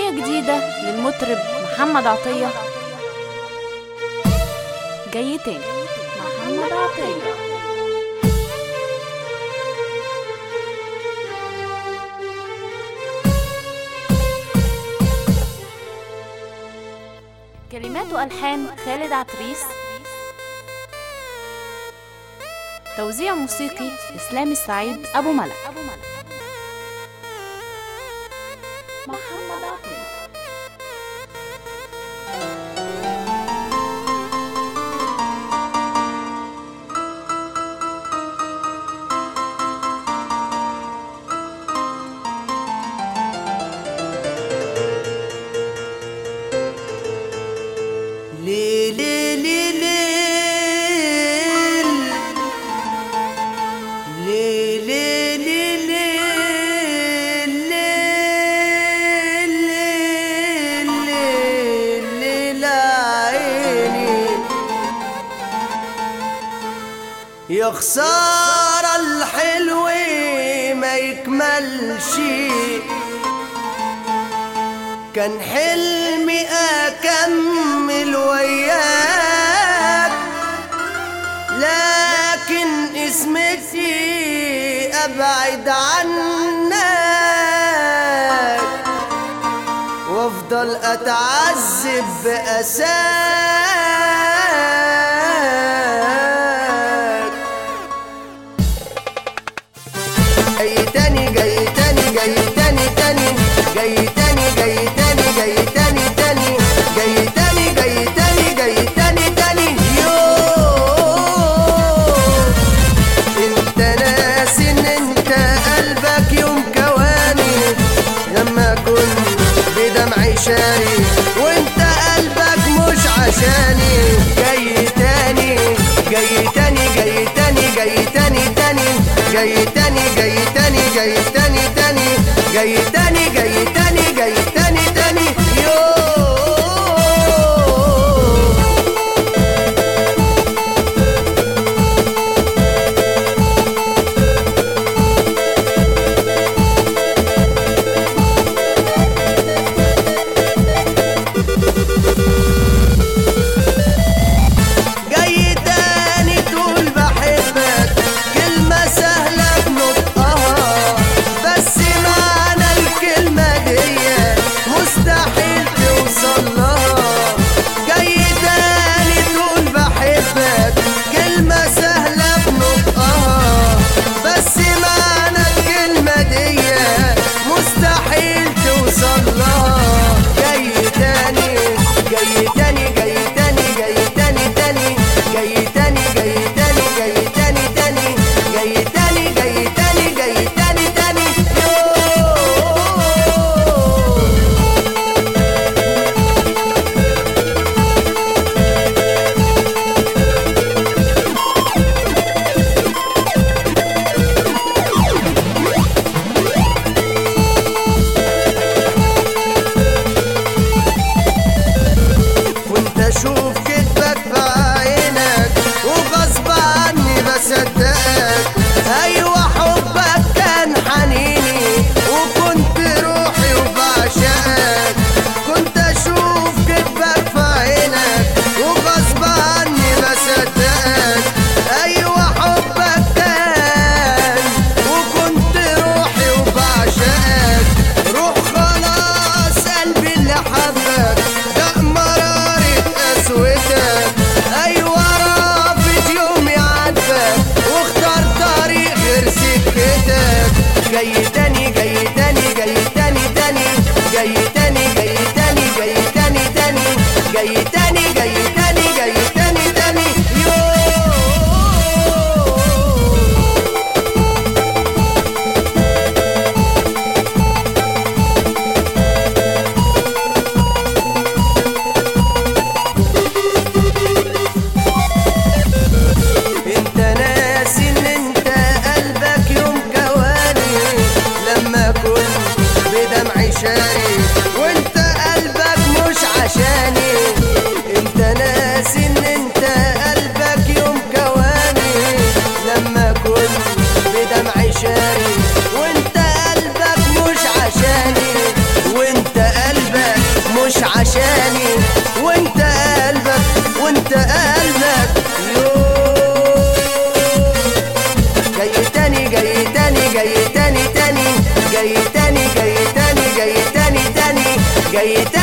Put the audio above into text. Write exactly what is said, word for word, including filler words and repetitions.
أغنية جديدة للمطرب محمد عطية. جاي تاني محمد عطية. كلمات وألحان خالد عتريس، توزيع موسيقي إسلام السعيد أبو ملك. محمد عطية. ليل ليل ليل ليل ليل ليل عيني يا خسارة الحلو ما يكملش، كان حلمي أكمل وياك لكن اسمتي أبعد عنك وأفضل أتعذب بأساك. جاي تاني جاي تاني جاي تاني تاني جاي تاني جاي تاني جاي تاني تاني جاي تاني جاي تاني جاي تاني تاني يوم انت ناسي ان انت قلبك يوم كواني لما كنت بدمعي شاري وانت قلبك مش عشاني. جاي تاني جاي تاني جاي تاني جاي تاني تاني جاي تاني جاي تاني جاي تاني تاني جاي تاني جاي تاني جاي تاني تاني يوم. جاي تاني تقول بحبك كلمة سهلة بنطقها بس معنى الكلمة جاي